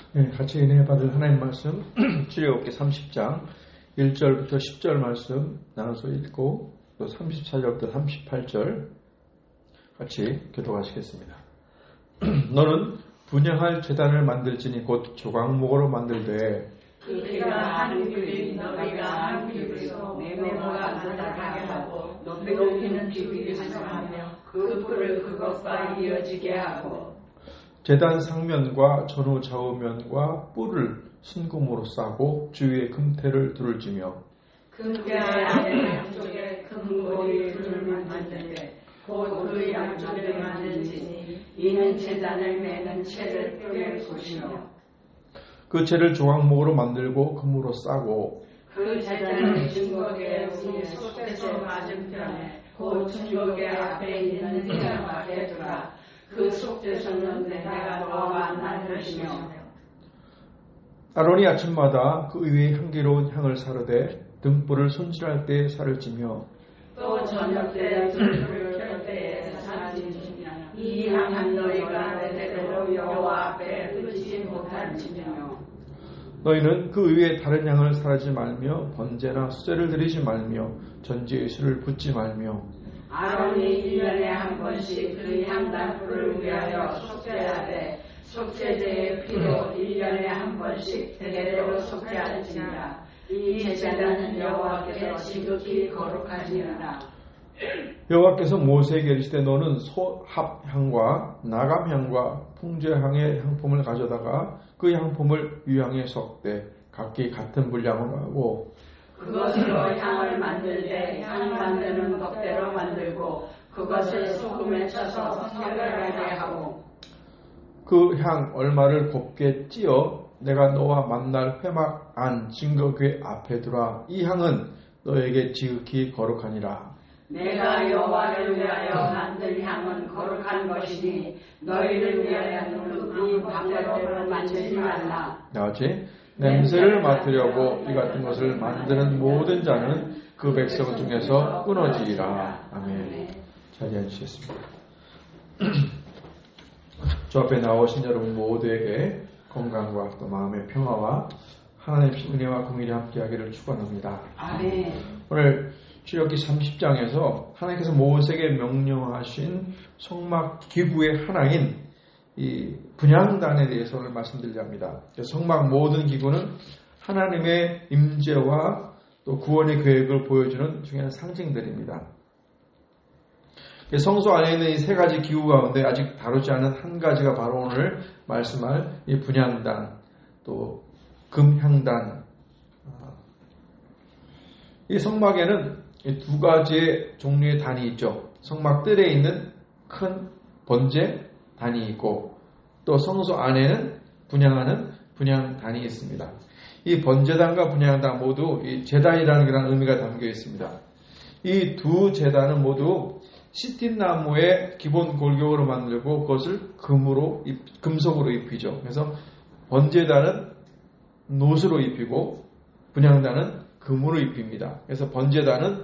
네, 같이 은혜 받을 하나님 말씀 출애굽기 30장 1절부터 10절 말씀 나눠서 읽고 또 34절부터 38절 같이 교독하시겠습니다. 너는 분향할 제단을 만들지니 곧 조각목으로 만들되 그가 한 규빗 너희가 한 규빗으로 네모가 나타나게 하고 높이는 규빗을 하며 그 뿔을 그것과 이어지게 하고 제단 상면과 전후 좌우면과 뿔을 순금으로 싸고 주위에 금태를 두를지며 금태 안에 양쪽에 금고리 둘을 만들되 곧 그 양쪽에 만든지니 이는 제단을 매는 채를 뼈에 부시며 그 채를 조각목으로 만들고 금으로 싸고 그 제단의 증거궤 속에서 맞은편에 곧 증거궤 앞에 있는 휘장 앞에 두라. 그 속죄소는 내가 너와 만날 것이며 아론이 아침마다 그 위에 향기로운 향을 사르되 등불을 손질할 때 살을 찌며 또 저녁 때 등불을 켤 때에 살을 찌며 이 향은 너희가 대대로 여호와 앞에 끄지 못할지며 너희는 그 위에 다른 향을 사르지 말며 번제나 수제를 드리지 말며 전지의 술을 붓지 말며 아론이 1년에 한 번씩 그 향단불을 위하여 속죄하되 속죄제의 피로 1년에 한 번씩 대대로 속죄할지니라. 이 제단은 여호와께 지극히 거룩하니라. 여호와께서 모세에게 이르시되 너는 소합향과 나감향과 풍제향의 향품을 가져다가 그 향품을 유향에 섞되 각기 같은 분량으로 하고 그것으로 향을 만들 때 향 만드는 법대로 만들고 그것을 소금에 쳐서 성결하게 하고 그 향 얼마를 곱게 찧어 내가 너와 만날 회막 안 증거궤 앞에 두라. 이 향은 너에게 지극히 거룩하니라. 내가 여호와를 위하여 만든 향은 거룩한 것이니 너희를 위하여는 그 방법대로 만들지 말라. 나같이 냄새를 맡으려고 이 같은 것을 만드는 모든 자는 그 백성 중에서 끊어지리라. 아멘. 자리에 앉으시겠습니다. 저 앞에 나오신 여러분 모두에게 건강과 또 마음의 평화와 하나님의 은혜와 긍휼이 함께하기를 축원합니다. 아멘. 오늘 출애굽기 30장에서 하나님께서 모세에게 명령하신 성막 기구의 하나인 이 분향단에 대해서 오늘 말씀드리려 합니다. 성막 모든 기구는 하나님의 임재와 또 구원의 계획을 보여주는 중요한 상징들입니다. 성소 안에 있는 이 세 가지 기구 가운데 아직 다루지 않은 한 가지가 바로 오늘 말씀할 이 분향단, 또 금향단. 이 성막에는 두 가지의 종류의 단이 있죠. 성막 뜰에 있는 큰 번제 단이 있고 또 성소 안에는 분향하는 분향단이 있습니다. 이 번제단과 분향단 모두 이 제단이라는 그런 의미가 담겨 있습니다. 이 두 제단은 모두 시틴나무의 기본 골격으로 만들고 그것을 금속으로 입히죠. 그래서 번제단은 놋으로 입히고 분향단은 금으로 입힙니다. 그래서 번제단은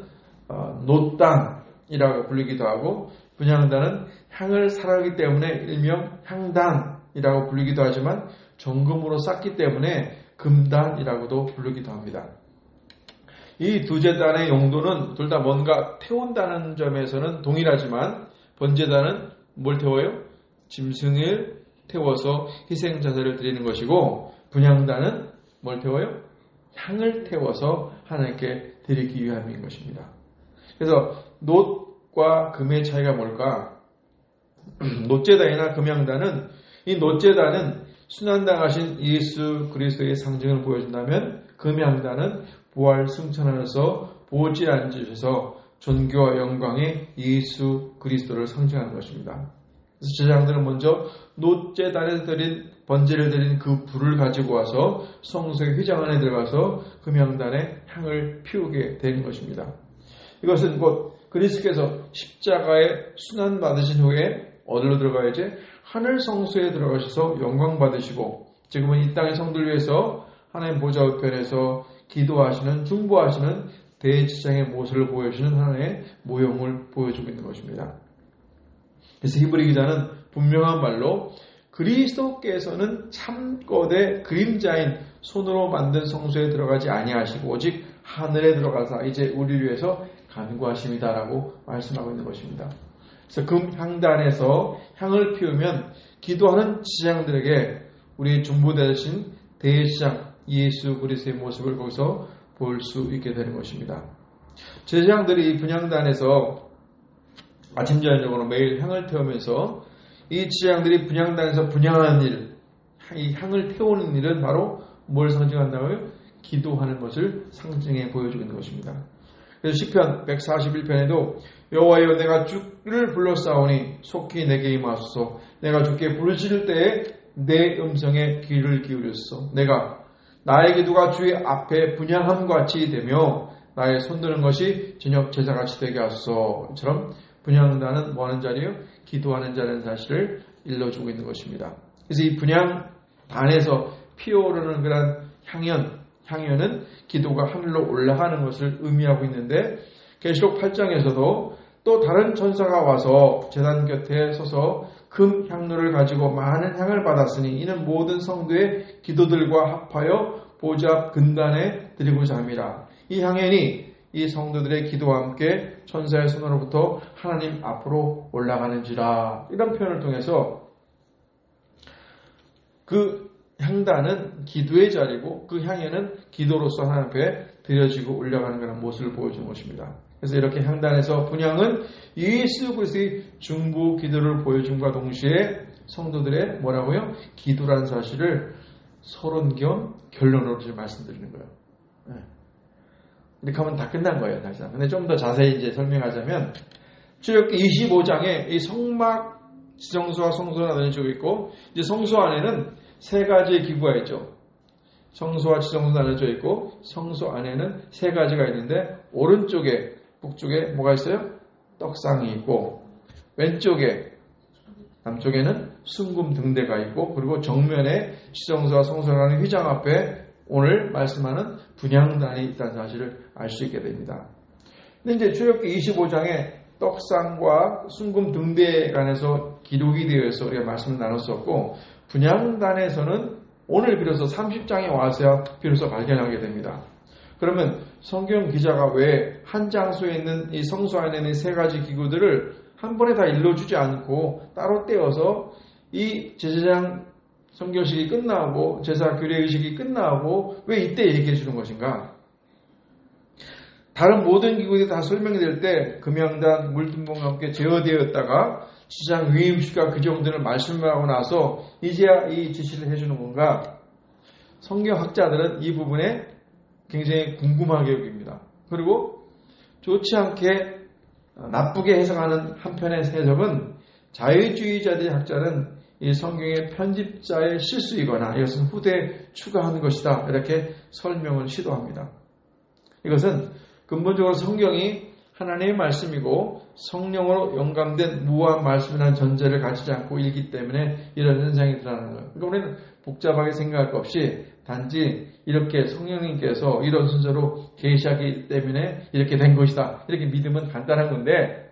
놋단이라고 불리기도 하고 분향단은 향을 사르기 때문에 일명 향단이라고 불리기도 하지만 정금으로 쌓기 때문에 금단이라고도 부르기도 합니다. 이 두 제단의 용도는 둘 다 뭔가 태운다는 점에서는 동일하지만 번제단은 뭘 태워요? 짐승을 태워서 희생자세를 드리는 것이고 분향단은 뭘 태워요? 향을 태워서 하나님께 드리기 위함인 것입니다. 그래서 놋과 금의 차이가 뭘까? 놋제단이나 금향단은 이 놋제단은 순환당하신 예수 그리스도의 상징을 보여준다면 금향단은 부활 승천하여서 보지 앉으셔서 존귀와 영광의 예수 그리스도를 상징하는 것입니다. 그래서 제사장들은 먼저 놋제단에 드린 번제를 드린 그 불을 가지고 와서 성소의 휘장 안에 들어가서 금향단에 향을 피우게 되는 것입니다. 이것은 곧 그리스도께서 십자가에 순환 받으신 후에 어디로 들어가야지? 하늘 성소에 들어가셔서 영광 받으시고 지금은 이 땅의 성도를 위해서 하나님 보좌 우편에서 기도하시는 중보하시는 대제사장의 모습을 보여주는 하나님의 모형을 보여주고 있는 것입니다. 그래서 히브리 기자는 분명한 말로 그리스도께서는 참것의 그림자인 손으로 만든 성소에 들어가지 아니하시고 오직 하늘에 들어가사 이제 우리를 위해서 간구하심이다라고 말씀하고 있는 것입니다. 그래서 금향단에서 향을 피우면 기도하는 지장들에게 우리 중보되신 대제사장 예수 그리스도의 모습을 거기서 볼 수 있게 되는 것입니다. 제사장들이 이 분향단에서 아침 저녁으로 매일 향을 태우면서 이 지장들이 분향단에서 분향하는 일, 이 향을 태우는 일은 바로 뭘 상징한다고요? 기도하는 것을 상징해 보여주고 있는 것입니다. 그래서 시편 141편에도 여호와여 내가 주를 불러싸오니 속히 내게 임하소서. 내가 주께 부르짖을 때에 내 음성에 귀를 기울였소. 내가 나의 기도가 주의 앞에 분향함같이 되며 나의 손드는 것이 저녁 제사같이 되게 하소서. 이처럼 분향단은 뭐하는 자리요? 기도하는 자라는 사실을 일러주고 있는 것입니다. 그래서 이 분향단에서 피어오르는 그런 향연은 기도가 하늘로 올라가는 것을 의미하고 있는데 계시록 8장에서도 또 다른 천사가 와서 제단 곁에 서서 금 향로를 가지고 많은 향을 받았으니 이는 모든 성도의 기도들과 합하여 보좌 앞 근단에 드리고자 함이라. 이 향연이 이 성도들의 기도와 함께 천사의 손으로부터 하나님 앞으로 올라가는지라. 이런 표현을 통해서 그 향단은 기도의 자리고 그 향연은 기도로서 하나님 앞에 드려지고 올라가는 그런 모습을 보여주는 것입니다. 그래서 이렇게 향단에서 분향은 예수 그리스도의 중보 기도를 보여줌과 동시에 성도들의 뭐라고요? 기도라는 사실을 서론 겸 결론으로 지금 말씀드리는 거예요. 네. 이렇게 하면 다 끝난 거예요, 사실상. 근데 좀 더 자세히 이제 설명하자면, 출애굽기 25장에 이 성막 지성소와 성소가 나눠지고 있고, 이제 성소 안에는 세 가지의 기구가 있죠. 성소와 지성소 나눠져 있고, 성소 안에는 세 가지가 있는데, 오른쪽에, 북쪽에 뭐가 있어요? 떡상이 있고, 왼쪽에, 남쪽에는 순금 등대가 있고, 그리고 정면에 지성소와 성소라는 휘장 앞에 오늘 말씀하는 분향단이 있다는 사실을 알 수 있게 됩니다. 근데 이제 출애굽기 25장에 떡상과 순금 등대에 관해서 기록이 되어 있어 우리가 말씀을 나눴었고, 분향단에서는 오늘 비로소 30장에 와서야 비로소 발견하게 됩니다. 그러면 성경 기자가 왜 한 장소에 있는 이 성소 안에 있는 세 가지 기구들을 한 번에 다 일러주지 않고 따로 떼어서 이 제사장 성결식이 끝나고 제사 규례의식이 끝나고 왜 이때 얘기해 주는 것인가? 다른 모든 기구들이 다 설명이 될 때 금향단, 물두멍과 함께 제어되었다가 지장 위임식과 그 정도를 말씀을 하고 나서 이제야 이 지시를 해주는 건가? 성경학자들은 이 부분에 굉장히 궁금하게 여깁니다. 그리고 좋지 않게 나쁘게 해석하는 한편의 해석은 자유주의자들의 학자는 이 성경의 편집자의 실수이거나 이것은 후대에 추가하는 것이다. 이렇게 설명을 시도합니다. 이것은 근본적으로 성경이 하나님의 말씀이고 성령으로 영감된 무한 말씀이라는 전제를 가지지 않고 읽기 때문에 이런 현상이 드러나는 거예요. 그러니까 우리는 복잡하게 생각할 것 없이 단지 이렇게 성령님께서 이런 순서로 계시하기 때문에 이렇게 된 것이다. 이렇게 믿으면 간단한 건데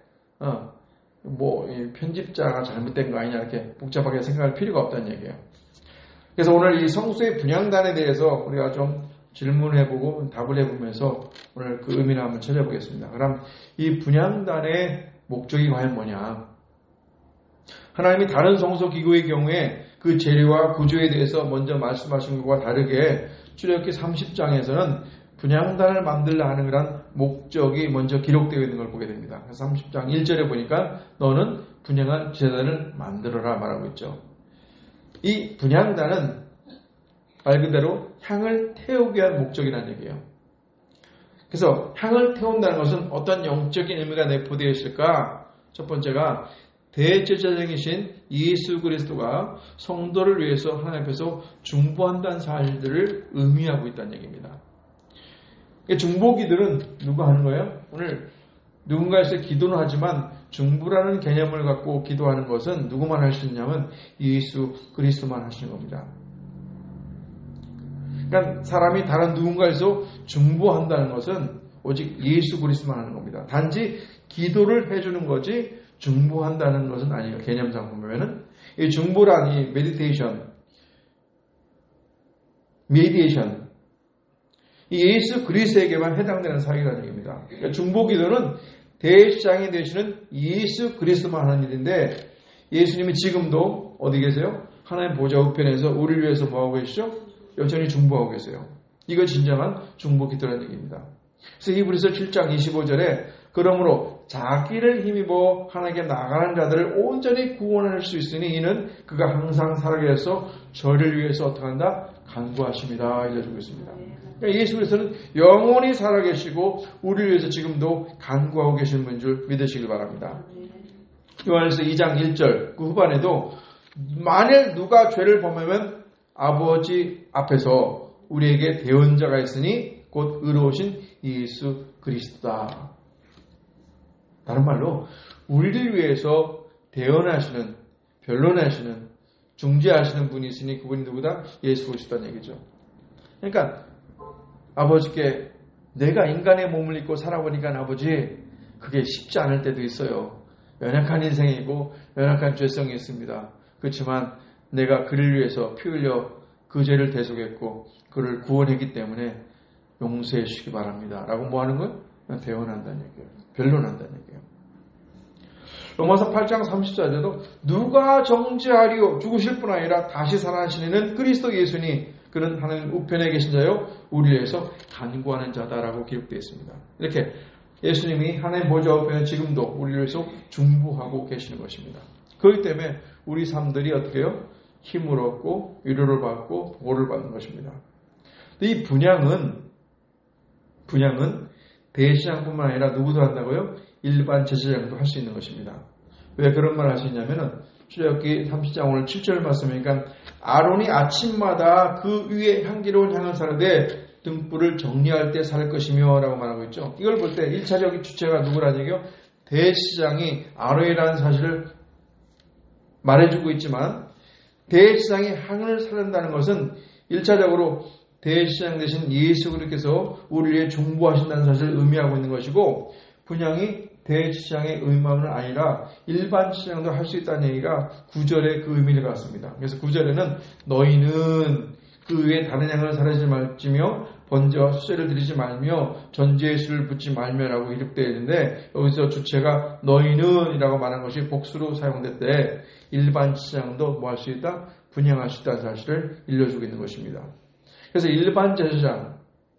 편집자가 잘못된 거 아니냐 이렇게 복잡하게 생각할 필요가 없다는 얘기예요. 그래서 오늘 이 성소의 분향단에 대해서 우리가 좀 질문해보고 답을 해보면서 오늘 그 의미를 한번 찾아보겠습니다. 그럼 이 분향단의 목적이 과연 뭐냐? 하나님이 다른 성소 기구의 경우에 그 재료와 구조에 대해서 먼저 말씀하신 것과 다르게 출애굽기 30장에서는 분향단을 만들려 하는 그런 목적이 먼저 기록되어 있는 걸 보게 됩니다. 그래서 30장 1절에 보니까 너는 분향한 제단을 만들어라 말하고 있죠. 이 분향단은 말 그대로 향을 태우기 위한 목적이라는 얘기예요. 그래서 향을 태운다는 것은 어떤 영적인 의미가 내포되어 있을까? 첫 번째가 대제사장이신 예수 그리스도가 성도를 위해서 하나님 앞에서 중보한다는 사실들을 의미하고 있다는 얘기입니다. 중보기들은 누가 하는 거예요? 오늘 누군가에서 기도는 하지만 중보라는 개념을 갖고 기도하는 것은 누구만 할 수 있냐면 예수 그리스도만 하시는 겁니다. 그러니까 사람이 다른 누군가에서 중보한다는 것은 오직 예수 그리스도만 하는 겁니다. 단지 기도를 해주는 거지 중보한다는 것은 아니에요. 개념상 보면은 이 중보란 이 메디테이션, 이 예수 그리스도에게만 해당되는 사역이라는 얘기입니다. 그러니까 중보기도는 대제사장이 되시는 예수 그리스도만 하는 일인데 예수님이 지금도 어디 계세요? 하나님 보좌 우편에서 우리를 위해서 뭐하고 계시죠? 여전히 중보하고 계세요. 이거 진정한 중보기도라는 얘기입니다. 그래서 히브리서 7장 25절에 그러므로 자기를 힘입어 하나님께 나가는 자들을 온전히 구원할 수 있으니 이는 그가 항상 살아계셔서 저를 위해서 어떻게 한다? 간구하십니다. 알려주고 있습니다. 그러니까 예수 그리스도는 영원히 살아계시고 우리를 위해서 지금도 간구하고 계시는 분인 줄 믿으시길 바랍니다. 요한일서 2장 1절 그 후반에도 만일 누가 죄를 범하면 아버지 앞에서 우리에게 대언자가 있으니 곧 의로우신 예수 그리스도다. 다른 말로 우리를 위해서 대언하시는, 변론하시는, 중재하시는 분이 있으니 그분이 누구다? 예수 그리스도라는 얘기죠. 그러니까 아버지께 내가 인간의 몸을 입고 살아보니까 아버지 그게 쉽지 않을 때도 있어요. 연약한 인생이고 연약한 죄성이 있습니다. 그렇지만 내가 그를 위해서 피 흘려 그 죄를 대속했고 그를 구원했기 때문에 용서해 주시기 바랍니다. 라고 뭐 하는 거예요? 대언한다는 얘기예요. 변론한다는 얘기예요. 로마서 8장 34절에도 누가 정죄하리요? 죽으실 뿐 아니라 다시 살아나시는 그리스도 예수니 그는 하나님 우편에 계신 자요 우리를 위해서 간구하는 자다라고 기록되어 있습니다. 이렇게 예수님이 하나님 보좌 우편에 지금도 우리를 위해서 중보하고 계시는 것입니다. 그렇기 때문에 우리 삶들이 어떻게 해요? 힘을 얻고 위로를 받고 보호를 받는 것입니다. 이 분향은 대제사장뿐만 아니라 누구도 한다고요? 일반 제사장도 할 수 있는 것입니다. 왜 그런 말을 할 수 있냐면은 출애굽기 30장 오늘 7절 말씀이니까 아론이 아침마다 그 위에 향기로운 향을 사르되 등불을 정리할 때 살 것이며 라고 말하고 있죠. 이걸 볼 때 1차적인 주체가 누구라는 얘기요? 대제사장이 아론이라는 사실을 말해주고 있지만 대제사장이 향을 사른다는 것은 1차적으로 대제사장 되신 예수 그리스도께서 우리를 위해 중보하신다는 사실을 의미하고 있는 것이고 분향이 대제사장의 의무만은 아니라 일반 제사장도 할 수 있다는 얘기가 9절에 그 의미를 갖습니다. 그래서 9절에는 너희는 그 외에 다른 양을 사르지 말지며 번제와 수제를 드리지 말며 전제의 수를 붓지 말며라고 기록되어 있는데 여기서 주체가 너희는 이라고 말한 것이 복수로 사용될 때 일반 제사장도 뭐 할 수 있다? 분향할 수 있다는 사실을 일러주고 있는 것입니다. 그래서 일반 제사장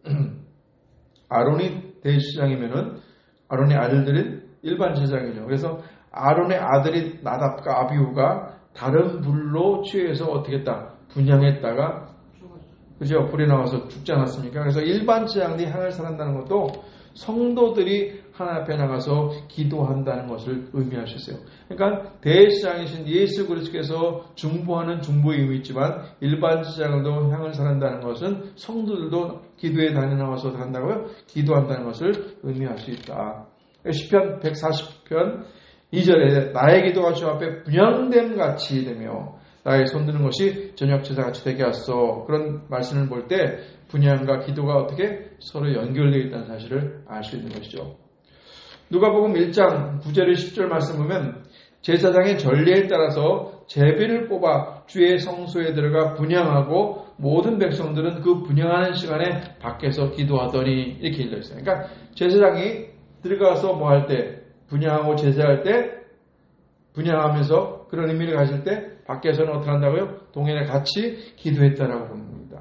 아론이 대제사장이면은 아론의 아들들은 일반 제사장이죠. 그래서 아론의 아들이 나답과 아비후가 다른 불로 취해서 어떻게 했다? 분향했다가 그죠? 불이 나와서 죽지 않았습니까? 그래서 일반 제사장들이 향을 사른다는 것도 성도들이 하나님 앞에 나가서 기도한다는 것을 의미할 수 있어요. 그러니까 대제사장이신 예수 그리스도께서 중보하는 중보의 의미 있지만 일반 제사장도 향을 사른다는 것은 성도들도 기도에 다녀나와서 한다고요? 기도한다는 것을 의미할 수 있다. 시편 140편 2절에 나의 기도가 주 앞에 분향됨 같이 되며 나의 손드는 것이 저녁 제사같이 되게 하소서. 그런 말씀을 볼 때 분향과 기도가 어떻게 서로 연결되어 있다는 사실을 알 수 있는 것이죠. 누가복음 1장 9절 10절 말씀 보면 제사장의 전례에 따라서 제비를 뽑아 주의 성소에 들어가 분향하고 모든 백성들은 그 분향하는 시간에 밖에서 기도하더니 이렇게 일러 있어요. 그러니까 제사장이 들어가서 뭐 할 때 분향하고 제사할 때 분향하면서 그런 의미를 가질 때 밖에서는 어떻게 한다고요? 동행에 같이 기도했다라고 보는 겁니다.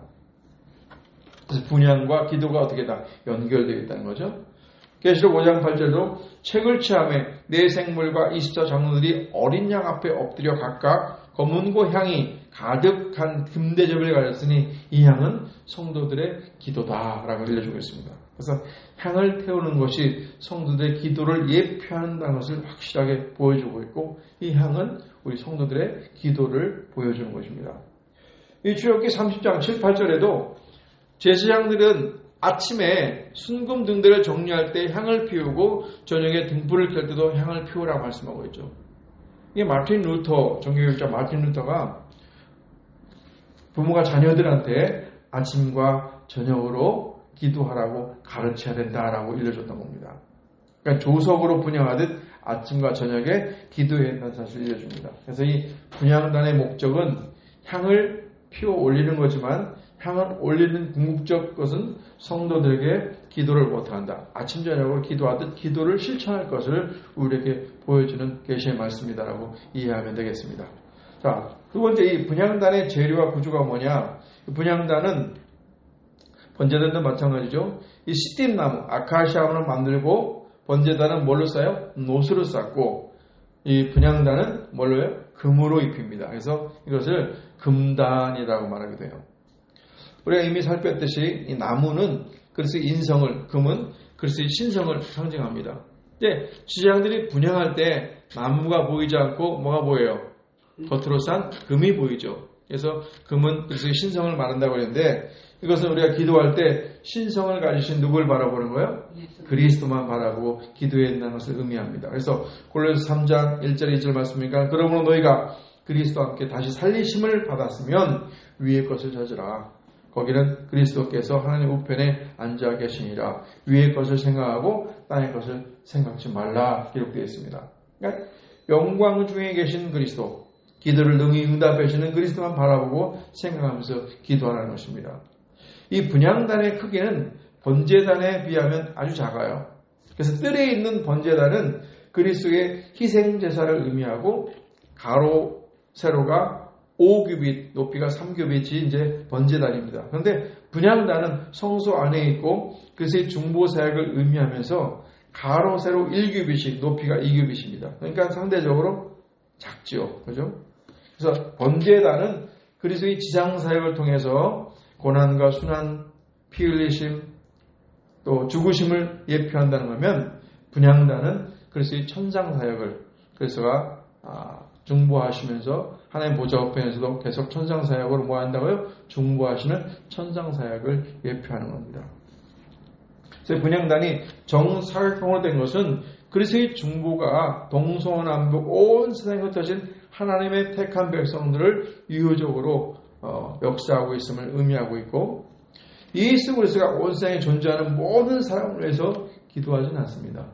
그래서 분향과 기도가 어떻게 다 연결되어 있다는 거죠. 계시록 5장 8절도 책을 취함에 네 생물과 24 장로들이 어린 양 앞에 엎드려 각각 검은고 향이 가득한 금대접을 가졌으니 이 향은 성도들의 기도다라고 알려주고 있습니다. 그래서 향을 태우는 것이 성도들의 기도를 예표한다는 것을 확실하게 보여주고 있고 이 향은 우리 성도들의 기도를 보여주는 것입니다. 이 출애굽기 30장 7, 8절에도 제사장들은 아침에 순금 등들을 정리할 때 향을 피우고 저녁에 등불을 켤 때도 향을 피우라고 말씀하고 있죠. 이게 마틴 루터, 종교교육자 마틴 루터가 부모가 자녀들한테 아침과 저녁으로 기도하라고 가르쳐야 된다라고 일러줬던 겁니다. 그러니까 조석으로 분향하듯 아침과 저녁에 기도해야 한다는 사실을 알려줍니다. 그래서 이 분향단의 목적은 향을 피워 올리는 거지만 향을 올리는 궁극적 것은 성도들에게 기도를 못한다. 아침 저녁으로 기도하듯 기도를 실천할 것을 우리에게 보여주는 계시의 말씀이다라고 이해하면 되겠습니다. 자, 두 번째 이 분향단의 재료와 구조가 뭐냐? 분향단은 번제단도 마찬가지죠. 이 시띠나무, 아카시아문을 만들고 번제단은 뭘로 쌓아요? 노수로 쌓고 이 분향단은 뭘로 해요? 금으로 입힙니다. 그래서 이것을 금단이라고 말하게 돼요. 우리가 이미 살폈듯이 이 나무는 그리스도의 인성을, 금은 그리스도의 신성을 상징합니다. 근데 주장들이 분향할 때 나무가 보이지 않고 뭐가 보여요? 겉으로 싼 금이 보이죠. 그래서 금은 그리스도의 신성을 말한다고 했는데 이것은 우리가 기도할 때 신성을 가지신 누구를 바라보는 거예요? 그리스도만 바라보고 기도해야 한다는 것을 의미합니다. 그래서 골로새 3장 1절 2절 말씀이니까 그러므로 너희가 그리스도와 함께 다시 살리심을 받았으면 위의 것을 찾으라. 거기는 그리스도께서 하나님 우편에 앉아 계시니라. 위의 것을 생각하고 땅의 것을 생각지 말라 기록되어 있습니다. 그러니까 영광 중에 계신 그리스도, 기도를 능히 응답해 주시는 그리스도만 바라보고 생각하면서 기도하라는 것입니다. 이 분향단의 크기는 번제단에 비하면 아주 작아요. 그래서 뜰에 있는 번제단은 그리스도의 희생제사를 의미하고 가로, 세로가 5규빗, 높이가 3규빗이 이제 번제단입니다. 그런데 분향단은 성소 안에 있고 그것의 중보사역을 의미하면서 가로, 세로 1규빗씩, 높이가 2규빗입니다. 그러니까 상대적으로 작지요. 그죠? 그래서 번제단은 그리스도의 지상사역을 통해서 고난과 순환, 피 흘리심, 또 죽으심을 예표한다는 거면 분향단은 그리스도의 천상사역을 그리스도가 중보하시면서 하나님 보좌 우편에서도 계속 천상사역으로 뭐 한다고요? 중보하시는 천상사역을 예표하는 겁니다. 그래서 분향단이 정사각형으로 된 것은 그리스도의 중보가 동서남북 온 세상에 흩어진 하나님의 택한 백성들을 유효적으로 역사하고 있음을 의미하고 있고 예수 그리스도가 온 세상에 존재하는 모든 사람을 위해서 기도하지는 않습니다.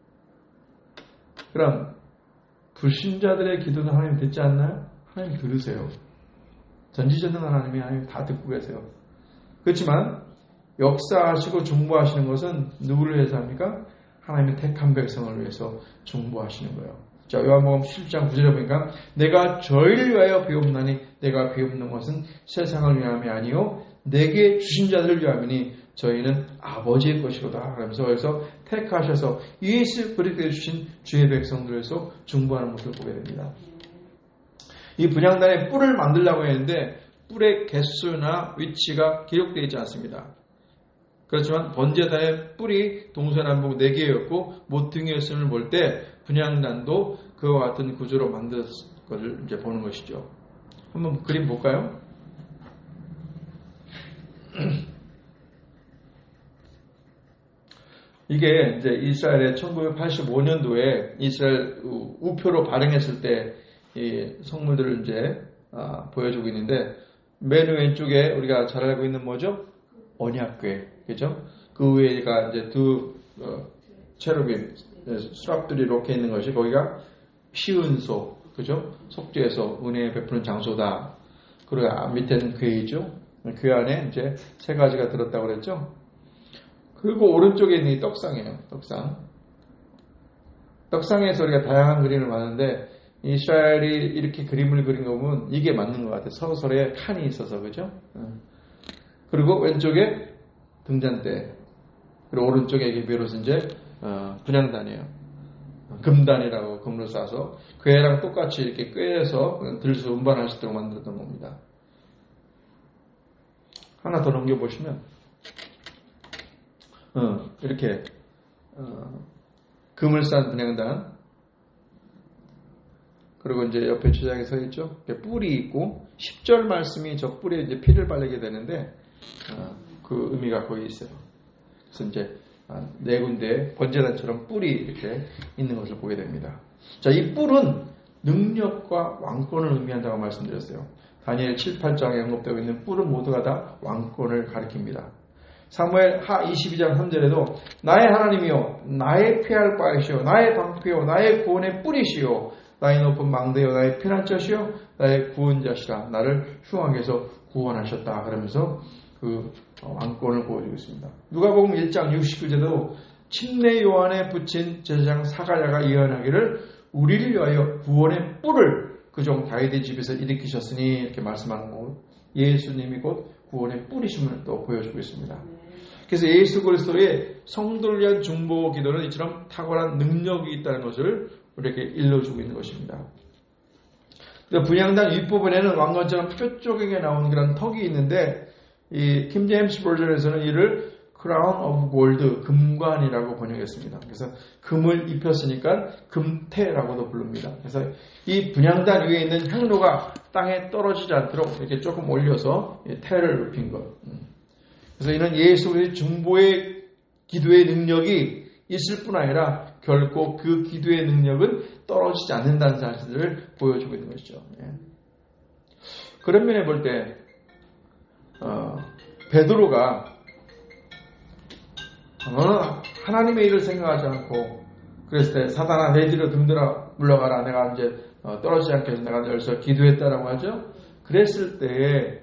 그럼 불신자들의 기도는 하나님 듣지 않나요? 하나님 들으세요. 전지전능한 하나님 다 듣고 계세요. 그렇지만 역사하시고 중보하시는 것은 누구를 위해서 합니까? 하나님의 택한 백성을 위해서 중보하시는 거예요. 자, 요한복음 17장 9절에 보니까 내가 저희를 위하여 비옵나니 내가 비옵는 것은 세상을 위함이 아니요 내게 주신 자들을 위함이니 저희는 아버지의 것이로다. 그러면서 그래서 택하셔서 예수 그리스도에 주신 주의 백성들에서 중보하는 모습을 보게 됩니다. 이 분향단의 뿔을 만들려고 했는데 뿔의 개수나 위치가 기록되어 있지 않습니다. 그렇지만 번제단의 뿔이 동서남북 4개였고 모퉁이였음을 볼 때 분향단도 그와 같은 구조로 만든 것을 이제 보는 것이죠. 한번 그림 볼까요? 이게 이제 이스라엘의 1985년도에 이스라엘 우표로 발행했을 때 이 성물들을 이제 보여주고 있는데 맨 왼쪽에 우리가 잘 알고 있는 뭐죠? 언약궤, 그죠? 그 위에가 이제 두 체루빔, 수랍들이 이렇게 있는 것이 거기가 시은소, 그죠? 속죄에서 은혜 베푸는 장소다. 그리고 밑에는 궤이죠. 궤 안에 이제 3가지가 들었다고 그랬죠. 그리고 오른쪽에 있는 이 떡상이에요. 떡상에서 우리가 다양한 그림을 봤는데 이스라엘이 이렇게 그림을 그린 거 보면 이게 맞는 것 같아요. 서로서로에 칸이 있어서, 그죠? 그리고 왼쪽에 등잔대, 그리고 오른쪽에 이게 비로소 이제 분향단이에요. 금단이라고 금으로 싸서 궤랑 똑같이 이렇게 꿰서 들수 운반할 수 있도록 만들었던 겁니다. 하나 더 넘겨보시면 이렇게 금을 싼 분향단, 그리고 이제 옆에 주장에 서 있죠. 뿔이 있고 10절 말씀이 저 뿔에 이제 피를 바르게 되는데 그 의미가 거기 있어요. 그래서 이제 4군데 번제단처럼 뿔이 이렇게 있는 것을 보게 됩니다. 자, 이 뿔은 능력과 왕권을 의미한다고 말씀드렸어요. 다니엘 7, 8장에 언급되고 있는 뿔은 모두가 다 왕권을 가리킵니다. 사무엘 하 22장 3절에도 나의 하나님이요 나의 피할 바이시요 나의 방패요 나의 구원의 뿌리시요 나의 높은 망대요 나의 피난처시요 나의 구원자시라 나를 흉악에서 구원하셨다 그러면서 그 왕권을 보여주고 있습니다. 누가복음 1장 69절에도 침례 요한에 붙인 제사장 사가랴가 예언하기를 우리를 위하여 구원의 뿔을 그 종 다윗의 집에서 일으키셨으니 이렇게 말씀하는 것 예수님이 곧 구원의 뿔이심을 또 보여주고 있습니다. 그래서 예수 그리스도의 성도를 위한 중보 기도는 이처럼 탁월한 능력이 있다는 것을 우리에게 일러주고 있는 것입니다. 분향단 윗부분에는 왕관처럼 표 쪽에 나온 그런 턱이 있는데 이 킹제임스 버전에서는 이를 크라운 오브 골드 금관이라고 번역했습니다. 그래서 금을 입혔으니까 금태라고도 부릅니다. 그래서 이 분향단 위에 있는 향로가 땅에 떨어지지 않도록 이렇게 조금 올려서 태를 입힌 것. 그래서 이는 예수의 중보의 기도의 능력이 있을 뿐 아니라 결코 그 기도의 능력은 떨어지지 않는다는 사실을 보여주고 있는 것이죠. 그런 면에 볼 때 베드로가 너는 하나님의 일을 생각하지 않고 그랬을 때 사단아 내 뒤로 등들어 물러가라 내가 이제 떨어지지 않게 해서 내가 열서 기도했다라고 하죠. 그랬을 때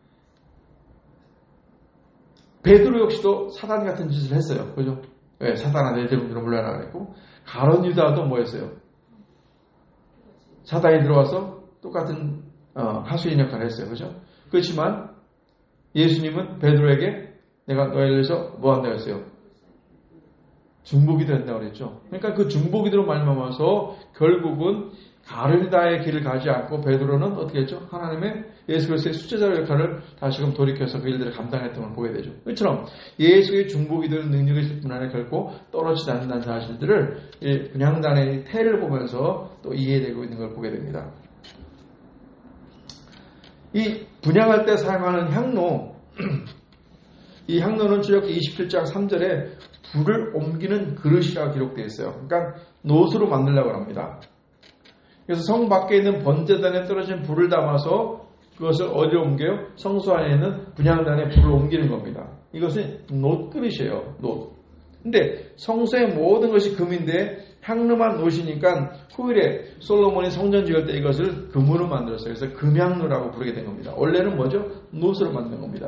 베드로 역시도 사단 같은 짓을 했어요. 그죠? 왜? 사단아 내 뒤로 물러나라 그랬고 가룟 유다도 뭐 했어요? 사단이 들어와서 똑같은 하수인 역할을 했어요. 그죠? 그렇지만 예수님은 베드로에게 내가 너희를 위해서 뭐 한다고 했어요? 중보기도 한다고 그랬죠. 그러니까 그 중보기도로 말미암아서 결국은 가룟 유다의 길을 가지 않고 베드로는 어떻게 했죠? 하나님의 예수 그리스도의 수제자 역할을 다시금 돌이켜서 그 일들을 감당했던 걸 보게 되죠. 이처럼 예수의 중보기도의 능력이 있을 뿐 아니라 결코 떨어지지 않는다는 사실들을 분향단의 태를 보면서 또 이해되고 있는 걸 보게 됩니다. 이 분향할 때 사용하는 향로, 이 향로는 출애굽기 27장 3절에 불을 옮기는 그릇이라고 기록되어 있어요. 그러니까 놋으로 만들려고 합니다. 그래서 성 밖에 있는 번제단에 떨어진 불을 담아서 그것을 어디로 옮겨요? 성소 안에 있는 분향단에 불을 옮기는 겁니다. 이것은 놋 그릇이에요. 놋. 근데 성소의 모든 것이 금인데 향로만 놋이니까 후일에 솔로몬이 성전 지을 때 이것을 금으로 만들었어요. 그래서 금향로라고 부르게 된 겁니다. 원래는 뭐죠? 놋으로 만든 겁니다.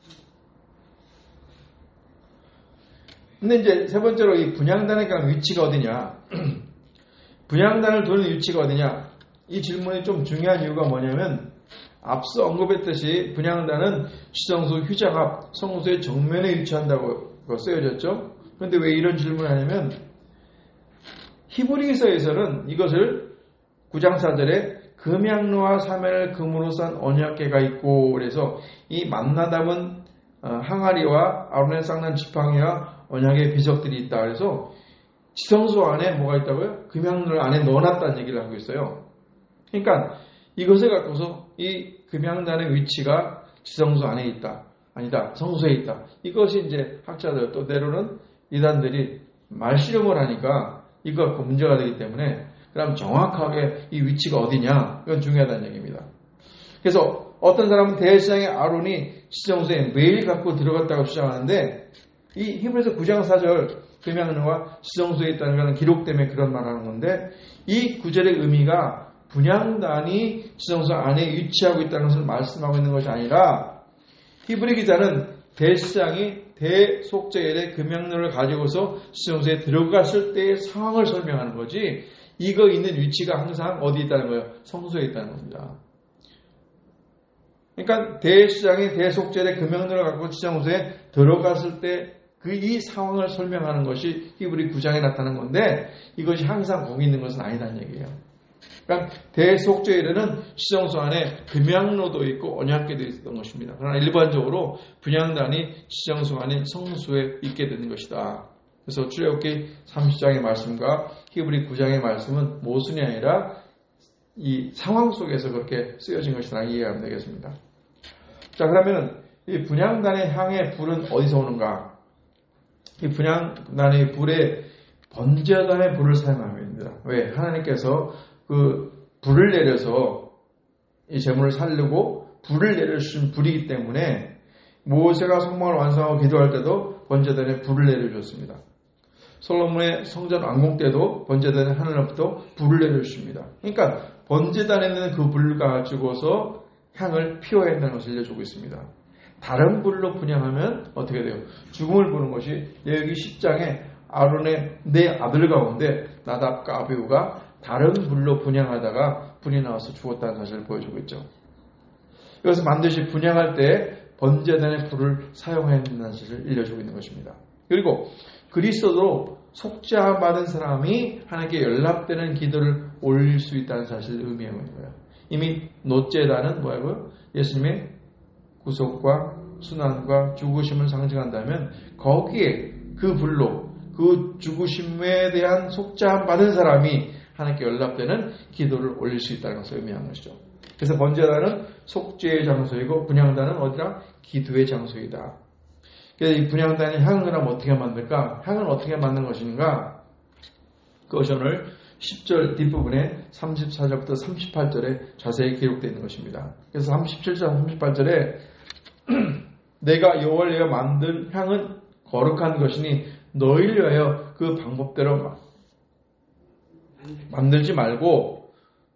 근데 이제 세 번째로 이 분향단의 위치가 어디냐? 분향단을 두는 위치가 어디냐? 이 질문이 좀 중요한 이유가 뭐냐면 앞서 언급했듯이 분향단은 지성소 휴장 앞 성소의 정면에 위치한다고 쓰여졌죠. 그런데 왜 이런 질문을 하냐면 히브리서에서는 이것을 9장 4절에 금향로와 사면을 금으로 싼 언약궤가 있고 그래서 이 만나담은 항아리와 아론의 쌍난 지팡이와 언약의 비석들이 있다. 그래서 지성소 안에 뭐가 있다고요? 금향로를 안에 넣어놨다는 얘기를 하고 있어요. 그러니까 이것을 갖고서 이 금향단의 위치가 지성소 안에 있다. 아니다. 성소에 있다. 이것이 이제 학자들 또 때로는 이단들이 말씨름을 하니까 이거 갖고 문제가 되기 때문에 그럼 정확하게 이 위치가 어디냐? 이건 중요하다는 얘기입니다. 그래서 어떤 사람은 대제사장의 아론이 지성소에 매일 갖고 들어갔다고 주장하는데 이 히브리서 9장 4절 금향로가 지성소에 있다는 것은 기록 때문에 그런 말을 하는 건데 이 구절의 의미가 분향단이 지성소 안에 위치하고 있다는 것을 말씀하고 있는 것이 아니라 히브리 기자는 대제사장이 대속죄일에 금향로를 가지고서 지성소에 들어갔을 때의 상황을 설명하는 거지 이거 있는 위치가 항상 어디 있다는 거예요? 성소에 있다는 겁니다. 그러니까 대제사장이 대속죄일에 금향로를 갖고 지성소에 들어갔을 때 이 상황을 설명하는 것이 히브리 9장에 나타난 건데 이것이 항상 거기 있는 것은 아니라는 얘기예요. 그러니까 대속죄일에는 지성소 안에 금향로도 있고 언약궤도 있었던 것입니다. 그러나 일반적으로 분향단이 지성소 안에 성소에 있게 되는 것이다. 그래서 출애굽기 30장의 말씀과 히브리 9장의 말씀은 모순이 아니라 이 상황 속에서 그렇게 쓰여진 것이라 이해하면 되겠습니다. 자, 그러면 이 분향단의 향의 불은 어디서 오는가? 이 분향단의 불에 번제단의 불을 사용하면 됩니다. 왜? 하나님께서 그 불을 내려서 이 제물을 살리고 불을 내려주신 불이기 때문에 모세가 성막을 완성하고 기도할 때도 번제단에 불을 내려주었습니다. 솔로몬의 성전 완공 때도 번제단에 하늘로부터 불을 내려주십니다. 그러니까 번제단에는 그 불을 가지고서 향을 피워야 한다는 것을 알려주고 있습니다. 다른 불로 분향하면 어떻게 돼요? 죽음을 보는 것이 여기 10장에 아론의 네 아들 가운데 나답과 아비후가 다른 불로 분향하다가 불이 나와서 죽었다는 사실을 보여주고 있죠. 이것은 반드시 분향할 때 번제단의 불을 사용해야 한다는 사실을 알려주고 있는 것입니다. 그리고 그리스도로 속죄함 받은 사람이 하나님께 연락되는 기도를 올릴 수 있다는 사실을 의미하고 있는 거예요. 이미 노제단은 뭐라고요? 예수님의 구속과 순환과 죽으심을 상징한다면 거기에 그 불로 그 죽으심에 대한 속죄함 받은 사람이 하나님께 연락되는 기도를 올릴 수 있다는 것을 의미하는 것이죠. 그래서 번제단은 속죄의 장소이고 분향단은 어디라? 기도의 장소이다. 그래서 이 분향단의 향을 그럼 어떻게 만들까? 향은 어떻게 만드는 것인가? 그것이 오늘 10절 뒷부분에 34절부터 38절에 자세히 기록되어 있는 것입니다. 그래서 37절 38절에 내가 여호와를 위하여 만든 향은 거룩한 것이니 너희를 위하여 그 방법대로 만들지 말고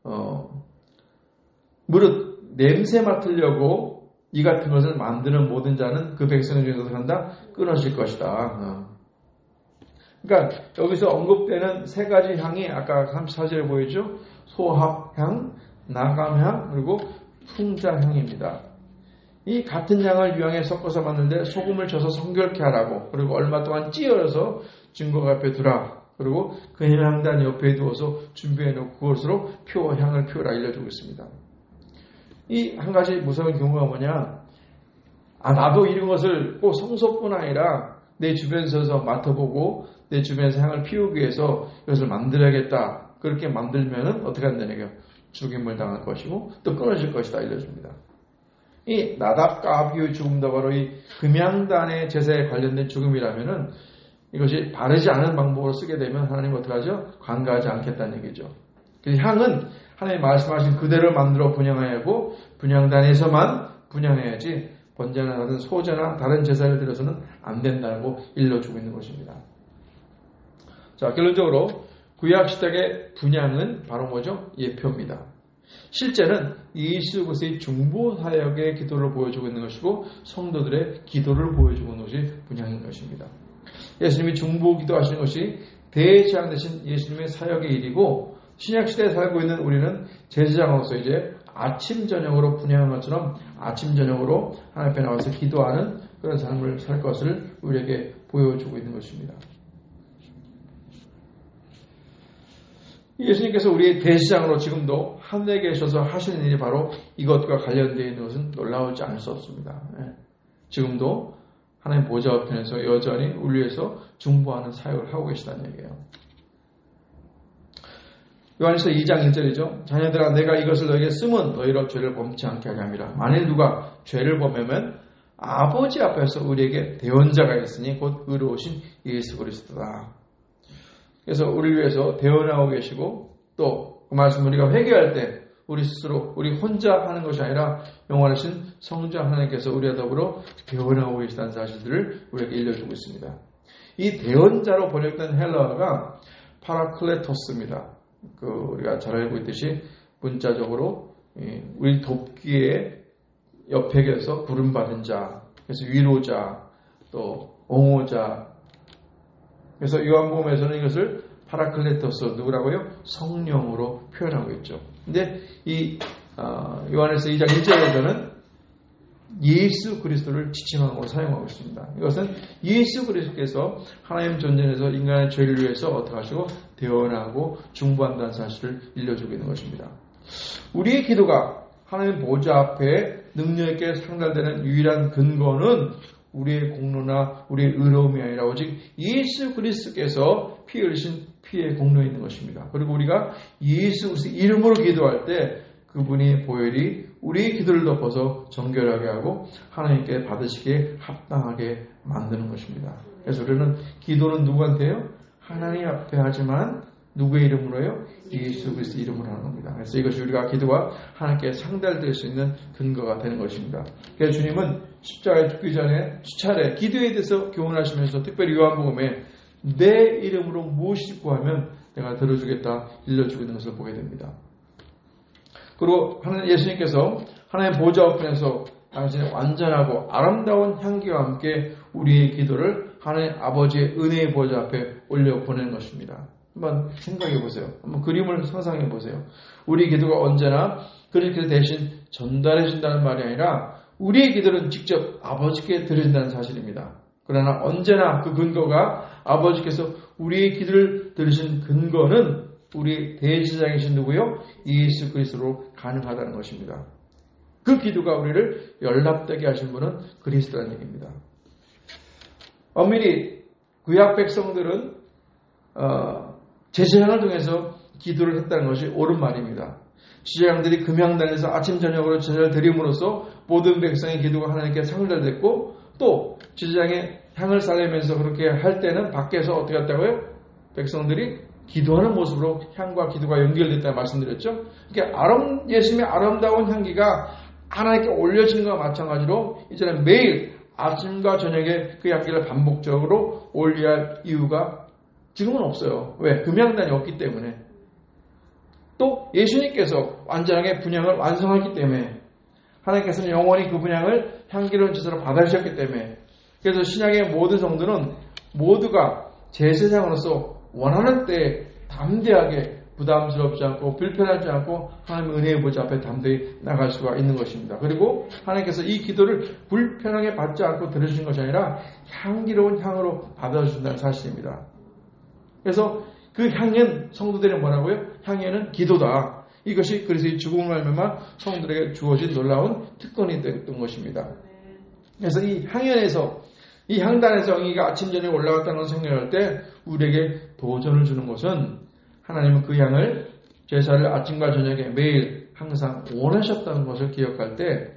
무릇 냄새 맡으려고 이 같은 것을 만드는 모든 자는 그 백성 중에서 한다 끊어질 것이다. 그러니까 여기서 언급되는 세 가지 향이 아까 34절에 보이죠? 소합향, 나감향, 그리고 풍자향입니다. 이 같은 향을 유향에 섞어서 만드는데 소금을 쳐서 성결케 하라고, 그리고 얼마 동안 찌어서 증거 앞에 두라, 그리고 그 향단 옆에 두어서 준비해 놓고 그것으로 향을 피우라 알려주고 있습니다. 이 한 가지 무서운 경우가 뭐냐? 나도 이런 것을 꼭 성소뿐 아니라 내 주변에서 맡아보고 내 주변에서 향을 피우기 위해서 이것을 만들어야겠다. 그렇게 만들면은 어떻게 한다는 얘기예요? 죽임을 당할 것이고 또 끊어질 것이다 알려줍니다. 이 나답과 아비후의 죽음도 바로 이 금향단의 제사에 관련된 죽음이라면은 이것이 바르지 않은 방법으로 쓰게 되면 하나님 어떡하죠? 관가하지 않겠다는 얘기죠. 그래서 향은 하나님 말씀하신 그대로 만들어 분향해야 하고 분향단에서만 분향해야지 번제나 다른 소제나 다른 제사를 드려서는 안 된다는 거 일러주고 있는 것입니다. 자, 결론적으로 구약시대의 분향은 바로 뭐죠? 예표입니다. 실제는 예수 그리스도의 중보 사역의 기도를 보여주고 있는 것이고 성도들의 기도를 보여주고 있는 것이 분향인 것입니다. 예수님이 중보 기도하시는 것이 대제사장 되신 예수님의 사역의 일이고 신약시대에 살고 있는 우리는 제사장으로서 이제 아침 저녁으로 분향한 것처럼 아침 저녁으로 하나님 앞에 나와서 기도하는 그런 삶을 살 것을 우리에게 보여주고 있는 것입니다. 예수님께서 우리의 대제사장으로 지금도 하늘에 계셔서 하시는 일이 바로 이것과 관련되어 있는 것은 놀라우지 않을 수 없습니다. 지금도 하나님 보좌 앞에서 여전히 우리 위해서 중보하는 사역을 하고 계시다는 얘기예요. 요한일서 2장 1절이죠. 자녀들아 내가 이것을 너에게 쓰면 너희로 죄를 범치 않게 하려 함이라. 만일 누가 죄를 범하면 아버지 앞에서 우리에게 대언자가 있으니 곧 의로우신 예수 그리스도다. 그래서 우리를 위해서 대언하고 계시고 또 그 말씀 우리가 회개할 때 우리 스스로 우리 혼자 하는 것이 아니라 영원하신 성자 하나님께서 우리와 더불어 대언하고 계시다는 사실들을 우리에게 일러주고 있습니다. 이 대언자로 번역된 헬라어가 파라클레토스입니다. 우리가 잘 알고 있듯이 문자적으로 우리 돕기에 옆에 계서 부름받은 자, 그래서 위로자, 또 옹호자. 그래서 요한복음에서는 이것을 파라클레토스 누구라고요? 성령으로 표현하고 있죠. 근데 이 요한일서 2장 1절에서는 예수 그리스도를 지칭하고 사용하고 있습니다. 이것은 예수 그리스도께서 하나님 존재에서 인간의 죄를 위해서 어떻게 하시고 대언하고 중보한다는 사실을 일러주고 있는 것입니다. 우리의 기도가 하나님 보좌 앞에 능력 있게 상달되는 유일한 근거는 우리의 공로나 우리의 의로움이 아니라 오직 예수 그리스도께서 피 흘리신 피의 공로에 있는 것입니다. 그리고 우리가 예수 그리스도 이름으로 기도할 때 그분의 보혈이 우리의 기도를 덮어서 정결하게 하고 하나님께 받으시기에 합당하게 만드는 것입니다. 그래서 우리는 기도는 누구한테요? 하나님 앞에 하지만 누구의 이름으로요? 예수 그리스도 이름으로 하는 겁니다. 그래서 이것이 우리가 기도가 하나님께 상달될 수 있는 근거가 되는 것입니다. 그래서 주님은 십자가에 죽기 전에 수차례 기도에 대해서 교훈하시면서 특별히 요한복음에 내 이름으로 무엇이 구하면 내가 들어주겠다 일러주고 있는 것을 보게 됩니다. 그리고 예수님께서 하나님 보좌 앞에서 당신의 완전하고 아름다운 향기와 함께 우리의 기도를 하나님 아버지의 은혜의 보좌 앞에 올려보내는 것입니다. 한번 생각해 보세요. 한번 그림을 상상해 보세요. 우리 기도가 언제나 그렇게 대신 전달해 준다는 말이 아니라 우리의 기도는 직접 아버지께 드려진다는 사실입니다. 그러나 언제나 그 근거가 아버지께서 우리의 기도를 들으신 근거는 우리 대제사장이신 누구요? 예수 그리스도로 가능하다는 것입니다. 그 기도가 우리를 연락되게 하신 분은 그리스도라는 얘기입니다. 엄밀히 구약 백성들은 제사장을 통해서 기도를 했다는 것이 옳은 말입니다. 제사장들이 금향단에서 아침 저녁으로 제사를 드림으로써 모든 백성의 기도가 하나님께 상달됐고 또 제사장의 향을 쌓으면서 그렇게 할 때는 밖에서 어떻게 했다고요? 백성들이 기도하는 모습으로 향과 기도가 연결됐다고 말씀드렸죠. 그러니까 예수님의 아름다운 향기가 하나님께 올려지는 것과 마찬가지로 이제는 매일 아침과 저녁에 그 향기를 반복적으로 올려야 할 이유가 지금은 없어요. 왜? 금향단이 없기 때문에. 또 예수님께서 완전하게 분향을 완성하기 때문에 하나님께서는 영원히 그 분향을 향기로운 제사로 받아주셨기 때문에 그래서 신약의 모든 성도는 모두가 제사장으로서 원하는 때에 담대하게 부담스럽지 않고 불편하지 않고 하나님의 은혜의 보좌 앞에 담대히 나갈 수가 있는 것입니다. 그리고 하나님께서 이 기도를 불편하게 받지 않고 들으시는 것이 아니라 향기로운 향으로 받아주신다는 사실입니다. 그래서 그 향연 성도들은 뭐라고요? 향연은 기도다. 이것이 그리스도의 죽음을 알면 성도들에게 주어진 놀라운 특권이 됐던 것입니다. 그래서 이 향연에서 이 향단에서 영이가 아침 저녁에 올라갔다는 것을 생각할 때 우리에게 도전을 주는 것은 하나님은 그 향을 제사를 아침과 저녁에 매일 항상 원하셨다는 것을 기억할 때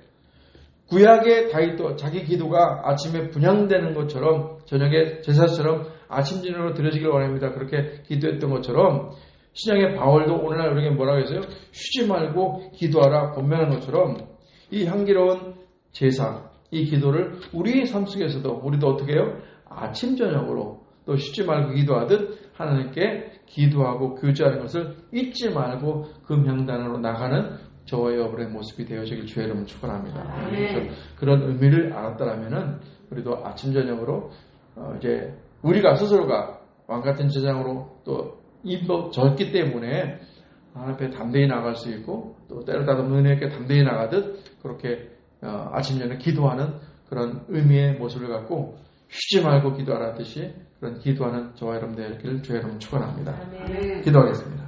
구약의 다윗도 자기 기도가 아침에 분향되는 것처럼 저녁에 제사처럼 아침 저녁으로 드려지길 원합니다. 그렇게 기도했던 것처럼 신약의 바울도 오늘날 우리에게 뭐라고 했어요? 쉬지 말고 기도하라 권면한 것처럼 이 향기로운 제사, 이 기도를 우리의 삶 속에서도 우리도 어떻게 해요? 아침 저녁으로 또 쉬지 말고 기도하듯 하나님께 기도하고 교제하는 것을 잊지 말고 금향단으로 나가는 저와 여러분의 모습이 되어지길 주의 이름으로 축원합니다. 그런 의미를 알았다라면은 우리도 아침 저녁으로 이제 우리가 스스로가 왕 같은 제사장으로 또 입어졌기 때문에 하나님 앞에 담대히 나갈 수 있고 또 때를 따르면 은혜롭게 담대히 나가듯 그렇게 아침 저녁 기도하는 그런 의미의 모습을 갖고 쉬지 말고 기도하라 듯이 그런 기도하는 저와 여러분 되기를 주의 이름으로 축원합니다. 기도하겠습니다.